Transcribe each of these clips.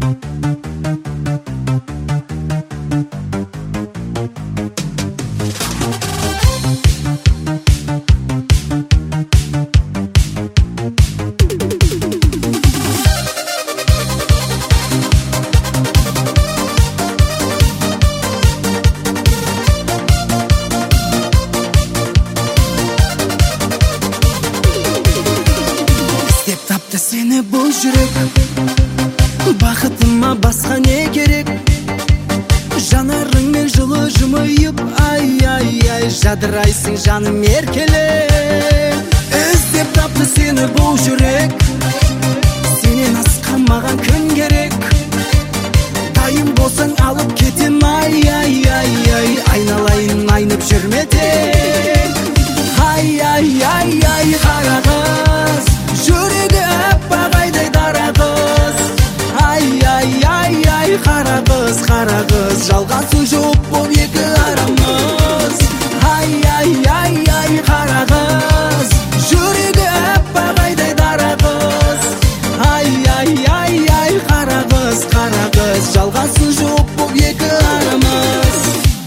Seni bu жүрек бақытыма басқа не керек? Жанарыңмен жылы жымиып, ай жадырайсың жаным еркелеп. Іздеп тапты сені бұл жүрек, сенен асқан маған күн керек. Дайын болсаң алып кетем, ай айналайын айнып жүрмедек. Ай қара қыз, жүрегі аппақ айдай дара қыз. Ай қара қыз, жалғасы жоқ бұл екі арамыз. Ай қара қыз, жүрегі аппақ айдай дара қыз. Ай қара қыз, жалғасы жоқ бұл екі арамыз.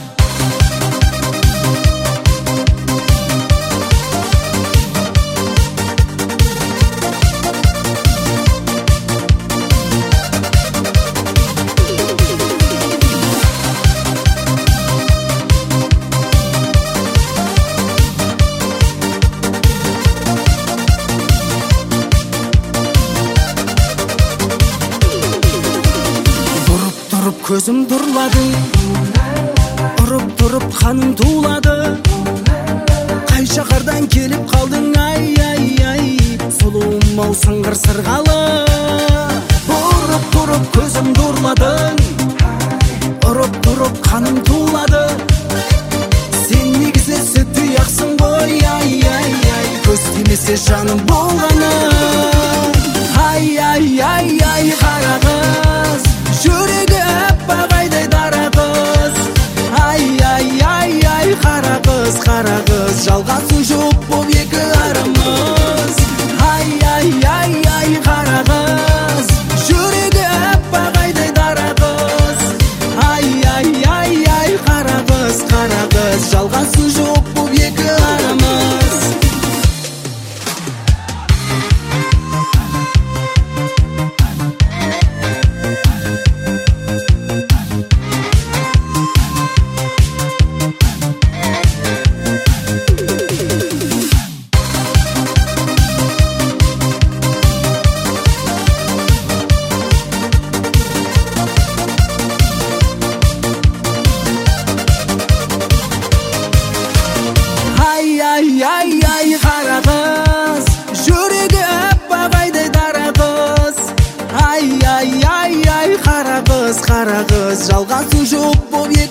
Көзім тұрлады, ұрып тұрып қаным тулады. Қай шақардан келіп қалдың, ай сұлуым-ау сыңғыр сырғалы. Ұрып тұрып көзім тұрладың, ұрып тұрып қаным тулады. Сен негізі сүт тұяқсың ғой, көз тимесе жаным болғаны. Ай қара қыз, жүрегі аппақ айдай дара қыз. Ай қара қыз, жалғасы жоқ бұл екі арамыз. Ай қара қыз, жүрегі аппақ айдай дара қыз. Ай қара қыз, жалғасы жоқ бұл екі арамыз. Ай қара қыз, жүрегі аппақ айдай дара қыз. Ай қара қыз, жалғасы жоқ бұл екі